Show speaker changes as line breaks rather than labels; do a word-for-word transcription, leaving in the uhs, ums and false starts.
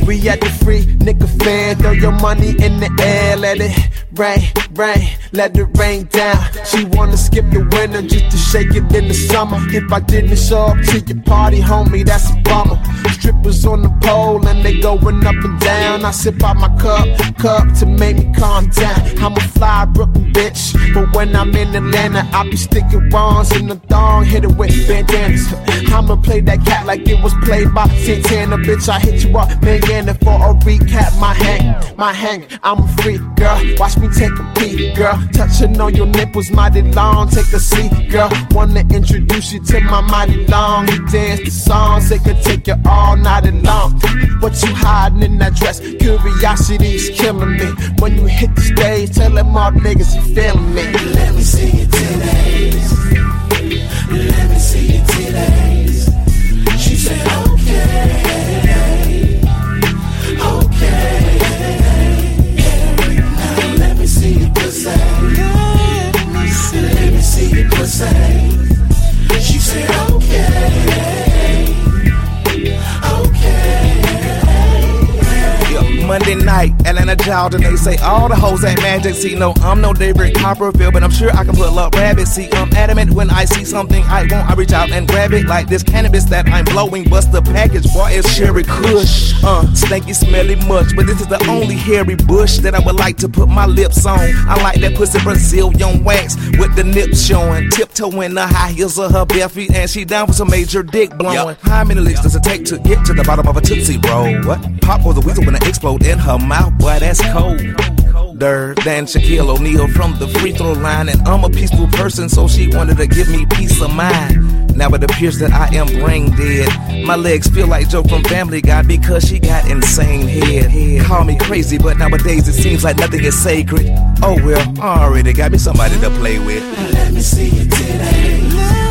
We at the free nigga fan. Throw your money in the air, let it rain, rain, let it rain down. She wanna skip the winter just to shake it in the summer. If I didn't show up to your party, homie, that's a bummer. Strippers on the pole and they going up and down. I sip out my cup, cup to make me calm down. I'm a fly Brooklyn bitch, but when I'm in Atlanta, I be sticking wands in the thong, hit it with bandanas. I'ma play that cat like it was played by Santana, bitch. I hit you up, Mariana, for a recap. My hang, my hang, I'm a freak, girl. Watch me take a peek, girl. Touching on your nipples, mighty long. Take a seat, girl. Wanna introduce you to my mighty long. We dance the songs, they could take you all night long. What you hiding in that dress? Curiosity's killing me. When you hit the stage, tell them all the niggas you feeling me.
Let me see your titties. Let me see your titties. She said, okay, okay. Now let me see your pussy. Let me see your pussy. She said, okay, okay.
Monday night, Atlanta Child, and they say all the hoes at Magic. See, no, I'm no David Copperfield, but I'm sure I can pull up rabbits. See, I'm adamant when I see something I want, I reach out and grab it. Like this cannabis that I'm blowing, bust the package, boy, it's Sherry Kush. Uh, stinky, smelly much, but this is the only hairy bush that I would like to put my lips on. I like that pussy Brazilian wax with the nips showing, tiptoeing the high heels of her bare feet, and she down for some major dick blowing. Yep. How many licks does it take to get to the bottom of a Tootsie Roll? What? Pop or the weasel when it explode in her mouth, boy, that's cold. Der than Shaquille O'Neal from the free throw line, and I'm a peaceful person, so she wanted to give me peace of mind. Now it appears that I am brain dead. My legs feel like Joe from Family Guy because she got insane head. Call me crazy, but nowadays it seems like nothing is sacred. Oh well, I already got me somebody to play with.
Let me see your titties.